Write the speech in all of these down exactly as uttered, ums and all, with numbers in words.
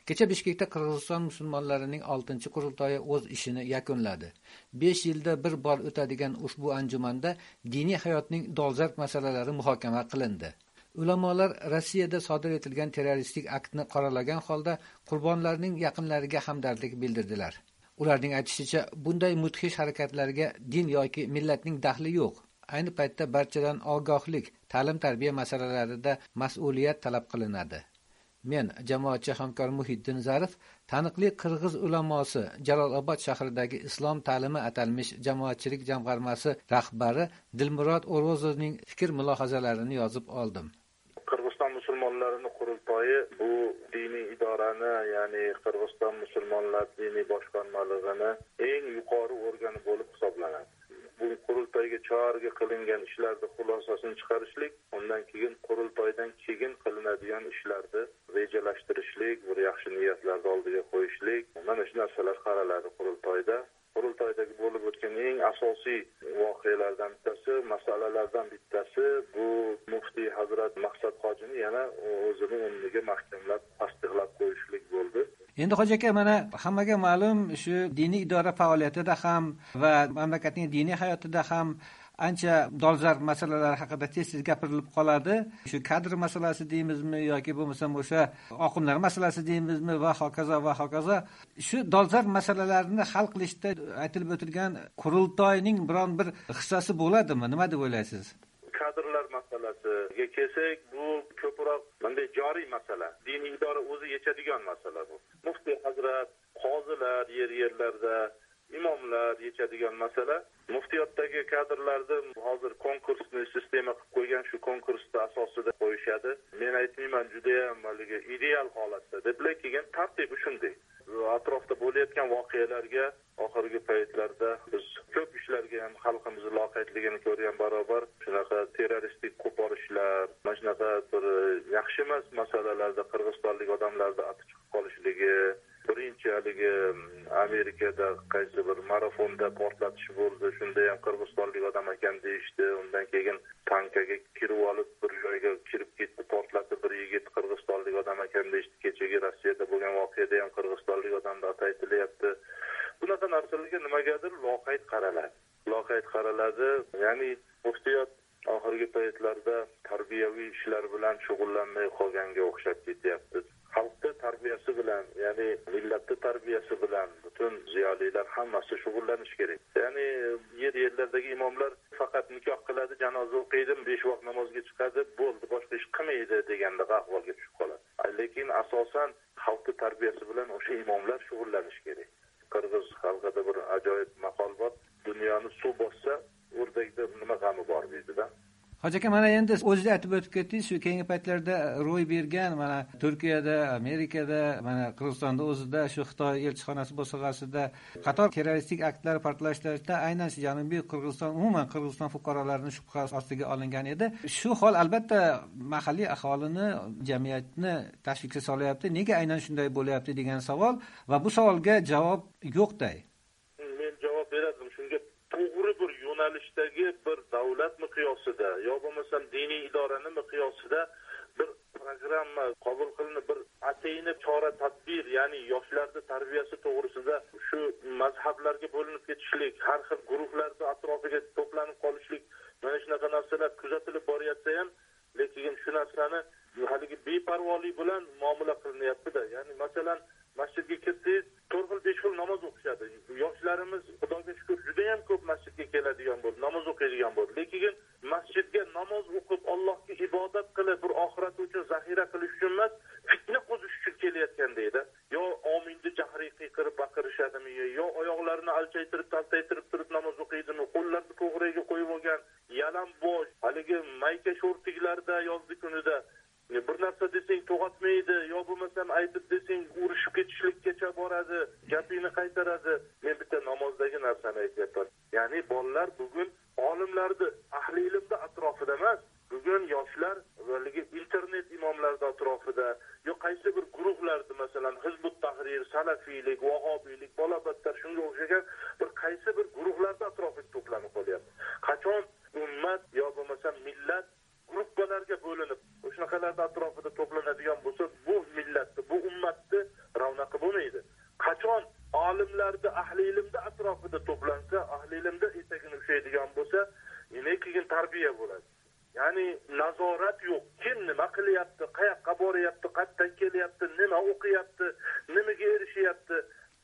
Kecha Bishkekda Qirg'iziston musulmonlarining oltinchi qurultoyi o'z ishini yakunladi. besh yilda bir bor o'tadigan ushbu anjumanda diniy hayotning dolzarb masalalari muhokama qilindi. Ulamolar Rossiyada sodir etilgan terroristik aktni qoralagan holda qurbonlarning yaqinlariga hamdardlik bildirdilar. Ularning aytishicha, bunday mudhish harakatlarga din yoki millatning daxli yo'q. Ayni paytda barchadan ogohlik, ta'lim-tarbiya masalalarida mas'uliyat talab qilinadi. Men jamoatchi hamkor Muhiddin Zarif, taniqli qirg'iz ulamosi Jalolobod shahridagi Islom ta'limi atalmish jamoatchilik jamg'armasi rahbari Dilmurod O'rozovning fikr-mulohazalarini yozib oldim. Qirg'iziston musulmonlarining qurultoyi bu diniy idorani, ya'ni Qirg'iziston musulmonlar diniy boshqarmaligini eng yuqori organi bo'lib hisoblanadi. Bu qurultoyga chorga qilingan ishlarning xulosasini chiqarishlik, undan keyin qurultoydan keyin qilinadigan ishlarni rejalashtirishlik, bir yaxshi niyatlarni oldiga qo'yishlik, mana shu narsalar qaraladi qurultoyda. Qurultoydagi bo'lib o'tgan eng asosiy voqealardan bittasi, masalalardan bittasi bu muftiy Hazrat Maqsad hojini yana o'zini o'rniga mahkamlab tasdiqlab qo'yishlik bo'ldi. Endi hoji aka, mana hammaga ma'lum, shu diniy idora faoliyatida ham va mamlakatning diniy hayotida ham ancha dolzarb masalalar haqida tez-tez gapirilib qoladi. Shu kadr masalasi deymizmi yoki bo'lmasam o'sha oqimlar masalasi deymizmi va hokazo va hokazo. Shu dolzarb masalalarni hal qilishda aytilib o'tilgan qurultoyning biron bir hissasi bo'ladimi? Nima deb o'ylaysiz? Kadrlar masalasiga kelsak, bu ko'proq bunday joriy masala. Diniy idora o'zi yechadigan masala bu. Muftiy hazrat, qozilar yer-yerlarda, imomlar yechadigan masala. Muftiyotdagi kadrlarni hozir konkursni sistema qilib qo'ygan, shu konkursda asosida qo'yishadi. Men aytmayman juda ham haliga ideal holatda deb, lekin tartibi shunday. Atrofda bo'layotgan voqealarga oxirgi paytlarda biz ko'p ishlarga ham xalqimiz loqaydligini ko'rgan barobar shunaqa terroristik qo'porishlar, mana shunaqa bir yaxshi emas masalalarda qirg'izistonlik odamlarda ati chiqib qolishligi, birinchi haligi Amerikada qaysi bir marafonda portlatish bo'ldi, shunda ham qirg'izistonlik odam ekan deyishdi. Undan keyin tankaga kirib olib bir joyga kirib ketdi, portlatib bir yigit qirg'izistonlik odam ekan deyishdi. Kechagi Rossiyada bo'lgan voqeada ham qirg'izistonlik odamda ati aytilyapti. Bunaqa narsalarga nimagadir loqayd qaraladi. Loqayd qaraladi. Ya'ni muftiyot oxirgi paytlarda tarbiyaviy ishlar bilan shug'ullanmay qolganga o'xshab ketyapti. Xalqning tarbiyasi bilan, ya'ni millatning tarbiyasi bilan butun ziyolilar hammasi shug'ullanish kerak. Ya'ni yer-yerlardagi imomlar faqat nikoh qiladi, janoza o'qiydi, besh vaqt namozga chiqadi, bo'ldi, boshqa ish qilmaydi deganda ahvolga tushib qoladi. Lekin asosan xalqning tarbiyasi bilan o'sha imomlar shug'ullanish kerak. Qirg'iz xalqida bir ajoyib maqol bor: dunyoni suv bossa, o'rdakda nima g'ami bor deydi-da. Hoji aka, mana endi o'zingiz aytib o'tib ketdingiz, shu keyingi paytlarda ro'y bergan, mana Turkiyada, Amerikada, mana Qirg'izistonda o'zida, shu Xitoy elchixonasi bo'sag'asida qator terroristik aktlar portlashlarida aynan shu Janubiy Qirg'iziston, umuman Qirg'iziston fuqarolarining shubha ostiga olingan edi. Shu hol albatta mahalliy aholini, jamiyatni tashvishga solyapti. Nega aynan shunday bo'lyapti degan savol va bu savolga javob yo'qday. Men javob beradim shunga. To'g'ri bir yo'nalishdagi bir davlat miqyosida yo bo'lmasam diniy idorani miqyosida bir programma qabul qilinib, bir atayni chora tadbir, ya'ni yoshlarning tarbiyasi to'g'risida shu mazhablarga bo'linib ketishlik, har xil guruhlarda atrofiga to'planib qolishlik, mana shunaqa narsalar kuzatilib boryapsa ham, lekin shu narsani haligi beparvolik bilan muomala qilinyapti-da. Ya'ni masalan masjidga kirsangiz, to'rt xil besh xil namoz o'qishadi. Yoshlarimiz Xudoga shukr juda ham ko'p masjidga keladigan bo'ldi, namoz o'qiydigan bo'ldi. Lekin masjidga namoz o'qib, Allohga ibodat qilib, bir oxirat uchun zaxira qilish uchun emas, fitna qo'zish uchun kelayotgan deydi. Yo ominni jahriy qiyqirib baqirishadimi, yo oyoqlarini alchaytirib, taltaytirib turib namoz o'qiydimi, qo'llarini to'g'riga qo'yib olgan, yalam bosh, haligi mayka sho'rtiklarda yozdi kunida bir narsa desang to'g'atmaydi, yo bo'lmasam aytib desang urishib ketishlikkacha boradi, gapini qaytaradi. Men bitta namozdagi narsani aytyapman. Ya'ni bolalar bugun olimlarni, ahli ilmda atrofida emas, bugun yoshlar haligi internet imomlarida atrofida, yo qaysi bir guruhlarda, masalan Hizbut Tahrir, Salafiylik, Vahobiylik, bolabatlar shunga o'xshagan bir qaysi bir guruhlarda atrofida to'planib qolyapti. Qachon ummat yo bo'lmasam millat gruppalarga bo'linib, o'shaqalarda atrofida to'planadigan bo'lsa, bu millatni, bu ummatni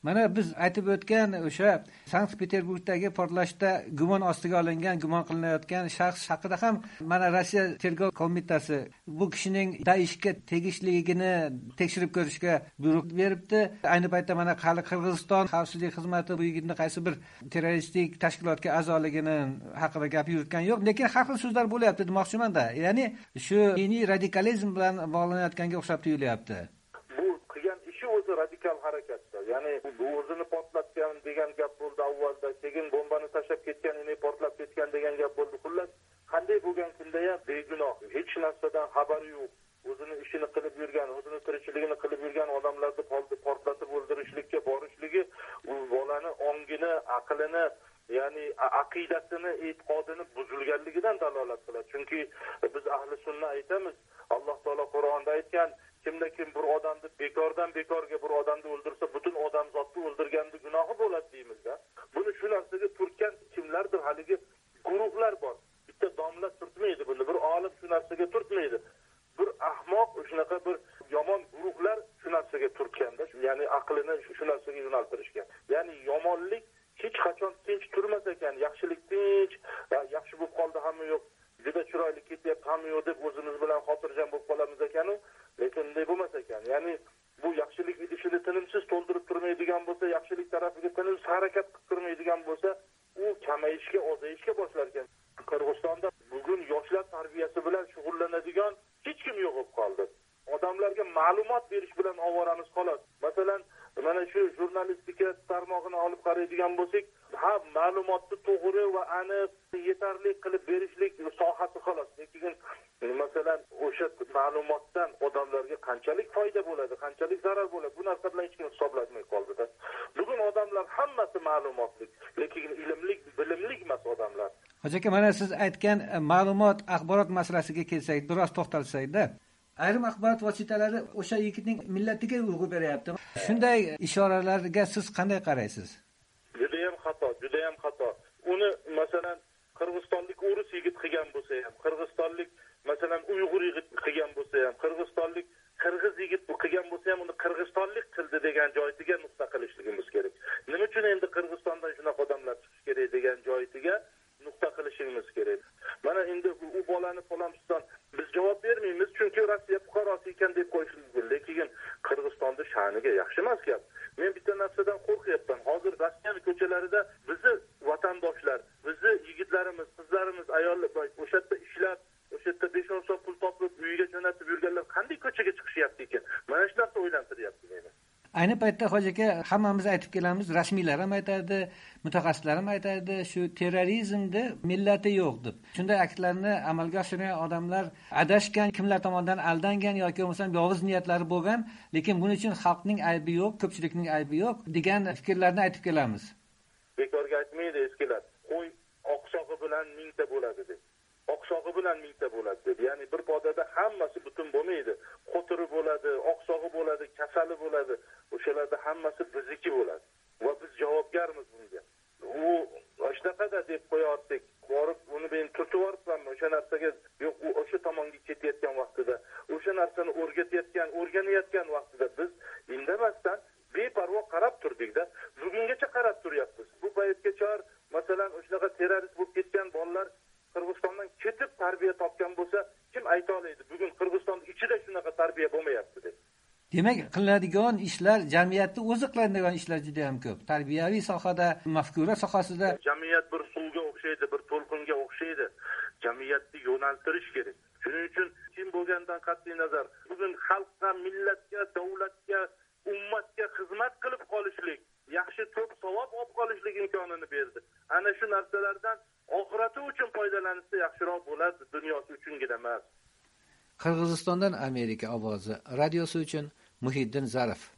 Mana biz aytib o'tgan o'sha Sankt-Peterburgdagi portlashda gumon ostiga olingan, gumon qilinayotgan shaxs haqida ham mana Rossiya tergov qo'mitasi bu kishining Daeshga tegishligini tekshirib ko'rishga buyruq beribdi. Ayni paytda mana hali Qirg'iziston xavfsizlik xizmati bu yigitni qaysi bir terroristik tashkilotga a'zoligini haqida gap yuritgan yo'q, lekin har xil so'zlar bo'lyapti demoqchiman-da. Ya'ni shu diniy radikalizm bilan bog'lanayotganga o'xshab tuyulyapti. O'zi radikal harakatda, ya'ni bu o'zini portlatgan degan gap bo'ldi avvalda, keyin bombani tashlab ketgan, uni portlab ketgan degan gap bo'ldi. Xullas, qanday bo'lgan kunda ham begunoh, hech narsadan xabari yo'q, o'zini ishini qilib yurgan, o'zini tirikchiligini qilib yurgan odamlarni portlatib o'ldirishlikka borishligi u bolani ongini, aqlini, ya'ni aqidasini, e'tiqodini buzilganligidan dalolat qiladi. Chunki biz ahli sunna aytamiz, Alloh taolo Qur'onda aytgan, kimda kim bir odamni bekordan bekorga bir odamni o'ldirsa, butun odamzodni o'ldirganda gunohi bo'ladi deymizda. Buni shu narsaga turtgan kimlardir, haligi guruhlar bor. Bitta domla turtmaydi buni, bir olim shu narsaga turtmaydi. Bir ahmoq, shunaqa bir yomon guruhlar shu narsaga turtganda, ya'ni aqlini shu narsaga yo'naltirishgan. Ya'ni yomonlik hech qachon tinch turmas ekan, yaxshilik tinch, yaxshi bo'lib qoldi hamma yo'q, juda chiroyli ketyapti hamma yo'q deb o'zimiz bilan xotirjam bo'lib qolamiz ekan-u. Lekin bunday bo'lmas ekan. Ya'ni bu yaxshilik idishini tinimsiz to'ldirib turmaydigan bo'lsa, yaxshilik tarafiga tinimsiz harakat qilib turmaydigan bo'lsa, u kamayishga, ozayishga boshlar ekan. Qirg'izistonda bugun yoshlar tarbiyasi bilan shug'ullanadigan hech kim yo'q bo'lib qoldi. Odamlarga ma'lumot berish bilan ovoramiz xolos. Masalan, mana shu jurnalistika tarmog'ini olib qaraydigan bo'lsak, ha, ma'lumotni to'g'ri va aniq, yetarli qilib berishlik sohasi xolos. Lekin masalan, o'sha ma'lumotdan odamlarga qanchalik foyda bo'ladi, qanchalik zarar bo'ladi, bu narsa bilan hech kim hisoblamay qoldi-da. Bugun odamlar hammasi ma'lumotlik, lekin ilmlik, bilimlik emas odamlar. Hoji aka, mana siz aytgan ma'lumot, axborot masalasiga kelsak, biroz to'xtalsak-da. Ayrim axborot vositalari o'sha yigitning millatiga urg'u beryapti. Shunday ishoralarga siz qanday qaraysiz? Juda ham xato, juda ham xato. Uni masalan Qirg'izistonlik o'ris yigit qilgan bo'lsa ham, Qirg'izistonlik masalan Uyg'ur yigit qilgan bo'lsa ham, Qirg'izistonlik Qirg'iz yigit qilgan bo'lsa ham, uni Qirg'izistonlik qildi degan joyitiga nuqta qilishligimiz kerak. Nima uchun endi Qirg'izistondan shunaqa odamlar chiqish kerak degan joyitiga nuqta qilishimiz kerak. Mana endi u bolani Polamiston biz javob bermaymiz, chunki Rossiya fuqarosi ekan deb qo'yishimiz mumkin. Lekin Qirg'izistonning sha'niga yaxshi emas gap. Men bitta narsadan qo'rqyapman. Hozir Rossiyaning ko'chalarida bizni vatandoshlar, bizni yigitlarimiz, qizlarimiz, ayollar o'sha yerda ishlab, o'sha yerda besh o'n so'm pul topib, uyiga jo'natib yurganlar qanday ko'chaga chiqishyapti ekan? Mana shu narsa o'ylantiryapti meni. Ayni paytda Hoji aka, hammamiz aytib kelamiz, rasmiylar ham aytadi, mutaxassislar ham aytadi, shu terrorizmda millati yo'q deb. Shunday aktlarni amalga oshirgan odamlar adashgan, kimlar tomonidan aldangan yoki bo'lmasa yovuz niyatlari bo'lgan, lekin buning uchun xalqning aybi yo'q, ko'pchilikning aybi yo'q degan fikrlarni aytib kelamiz. Bekorga aytmaydi eskilar. Qo'y oqsog'i bilan mingta bo'ladi deb. Oqsog'i bilan mingta bo'ladi deb. Ya'ni bir podada hammasi butun bo'lmaydi. Qo'tiri bo'ladi, oqsog'i bo'ladi, kasali bo'ladi. O'shalarda hammasi bizniki bo'ladi. Va biz javobgarmiz bunga. U oshnaqada deb qo'yardik. Borib uni men turtib yuboribman o'sha narsaga, yo'q, u o'sha tomonga ketayotgan vaqtida, o'sha narsani o'rgatayotgan, o'rganayotgan vaqtida biz indamasdan beparvo qarab turdik-da. Bugungacha qarab turyapmiz. Bu paytgacha masalan o'shanaqa terrorist bo'lib ketgan bolalar Qirg'izistondan ketib tarbiya topgan bo'lsa, kim ayta oladi? Bugun Qirg'iziston ichida shunaqa tarbiya bo'lmayapti deb. Demak, qilinadigan ishlar, jamiyatda o'zi qiladigan ishlar juda ham ko'p. Tarbiyaviy sohada, mafkura sohasida jamiyat bir suvga o'xshaydi, bir to'lqinga o'xshaydi. Jamiyatni yo'naltirish kerak. Shuning uchun kim bo'lgandan qat'iy nazar, bugun xalqqa, millatga, davlatga, ummatga xizmat qilib qolishlik, yaxshi ko'p savob olib qolishlik imkonini berdi. Ana shu narsalardan oxirati uchun foydalanishsa yaxshiroq bo'ladi, dunyosi uchungina emas. Qirg'izistondan Amerika ovozi radiosi uchun Muhiddin Zarif.